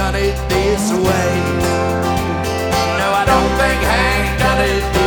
done it this way. No, I don't think Hank done it this way.